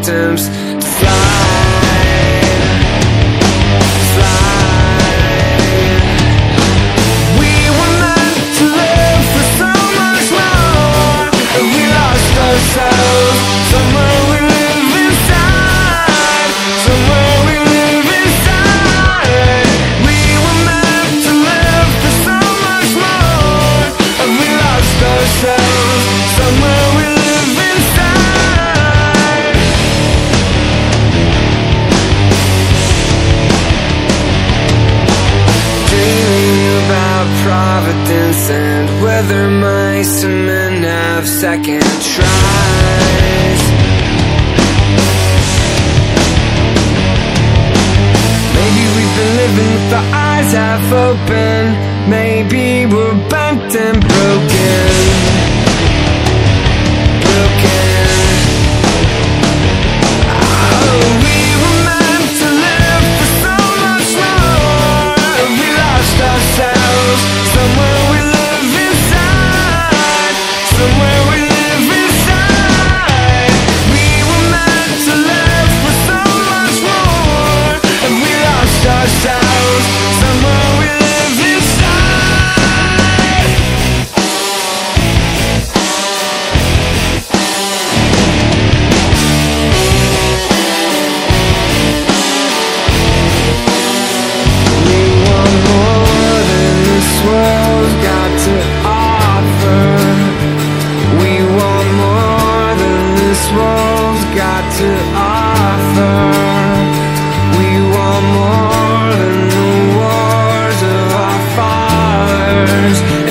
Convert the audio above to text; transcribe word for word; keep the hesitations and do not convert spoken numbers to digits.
attempts to slide, slide. We were meant to live for so much more, and we lost ourselves. Somewhere we live inside, somewhere we live inside. We were meant to live for so much more, and we lost ourselves. Somewhere we live inside. Dreaming about Providence and whether mice and men have second tries. Maybe we've been living with our eyes half open. Maybe we're bent and broken, broken. Oh, we were meant to live for so much more, and we lost ourselves. Somewhere we live inside, somewhere we live inside. We were meant to live for so much more, and we lost ourselves. Somewhere we live inside. We want more than this world's got to offer. We want more than this world's got to offer. We want more than the wars of our fathers.